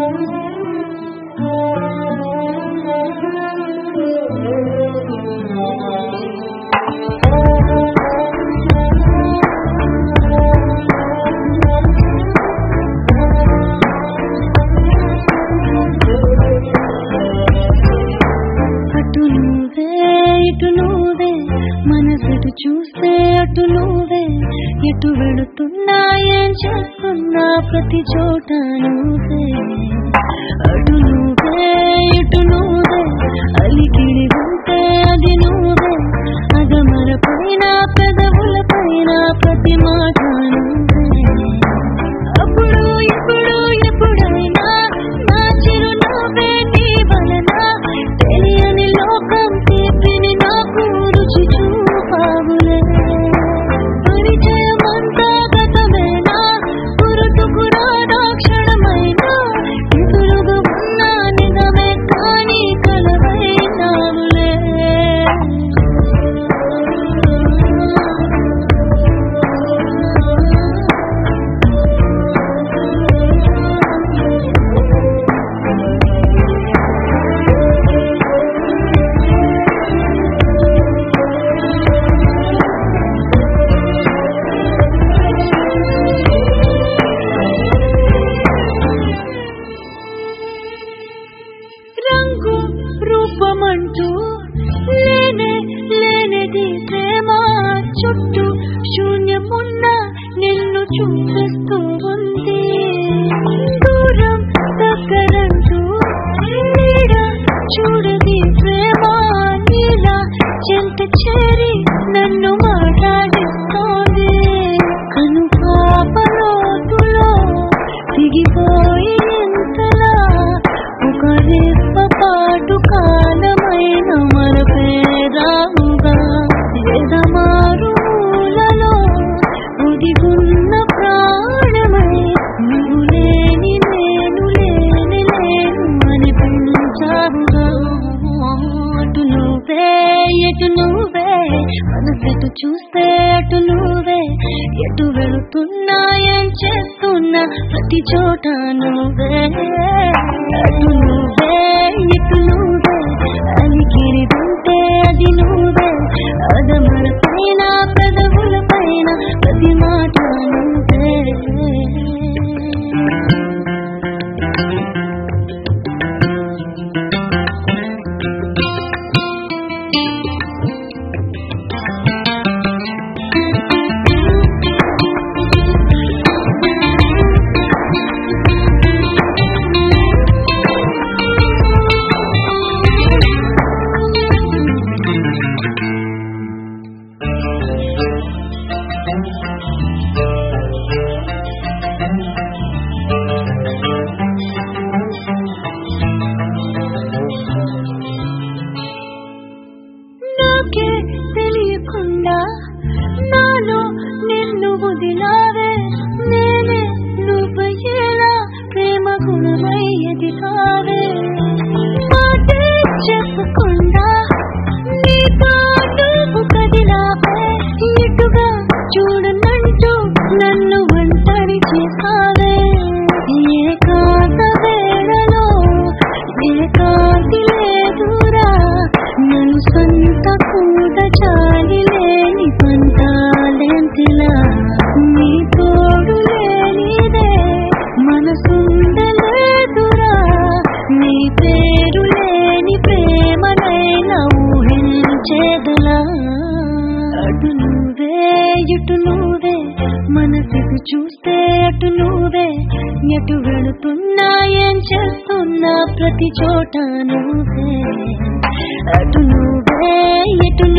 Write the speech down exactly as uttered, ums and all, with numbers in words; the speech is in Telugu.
మనసెటు చూస్తే అటు నువ్వే, ఎటు వెళుతున్నా ఏం చేస్తున్నా ప్రతి చోట నువ్వే. అటు నువ్వే ఇటు నువ్వే, అలికిడి ఉంటే అది నువ్వే, అగమర పైన పెదవుల పైన ప్రతి మాట నువ్వే. అప్పుడు ఇప్పుడు ఎప్పుడైనా నా చిరునవ్వే నీ వలన, తెలియని లోకం తీపిని నాకు రుచి చూపావులే. పరిచయమంతా గతమేనా, గురుతుకు రాదా క్షణమైనా, ఎదురుగా ఉన్న నిజమే కానీ కలవైనావులే. రంగు రూపమంటూ లేనే లేనిది ప్రేమ, చుట్టూ శూన్యమున్న నిన్ను చూపిస్తూ ఉంది. దూరం దగ్గరంటూ నీడ చూడది ప్రేమ, నీలా చెంత చేరి నన్ను మాట్లాడిస్తోంది. కను పాపలోతులో దిగిపోయి ఇంతలా ఒక రెప్ప పాటు కాలమైన మరపేదాముగా, ఎదమారులలో ఉదిగున్న ప్రాణమై, నువ్వు లేని నేను లేని లేను అనిపించావుగా. అటు నువ్వే ఎటు నువ్వే, మనసెటు చూస్తే అటు నువ్వే, ఎటు వెళుతున్నా ఏం చేస్తున్నా ప్రతి చోట నువ్వే. అటు నువ్వే ఇటు నువ్వే, అలికిడి ఉంటే అది నువ్వే, అదమల పైన పెదవుల పైన ప్రతి మాట నువ్వే. నాకే తెలియకుండా నాలో నిన్ను వదిలావే, నేనే నువ్వయ్యేలా ప్రేమ గుణమై ఎదిగావే. మాటే చెప్పకుండా నీ పాటు కదిలావే, ఇటుగా చూడనంటూ నన్ను ఒంటరి చేసావే. ఏకాంత వేళలో ఏకాంతి లేదురా, నన్ను సొంత కూడ చాలి లేని పంతాలెంతిలా. నీ తోడు లేనిదే మనసుండలేదురా, నీ పేరు లేని ప్రేమనైనా ఊహించేదలా. అటు నువ్వే ఇటు నువ్వే, మనసుకు చూస్తే అటు నువ్వే, ఎటు వెళుతున్నా ఏం చేస్తున్నా ప్రతి చోట నువ్వే. అటు నువ్వే ఇటు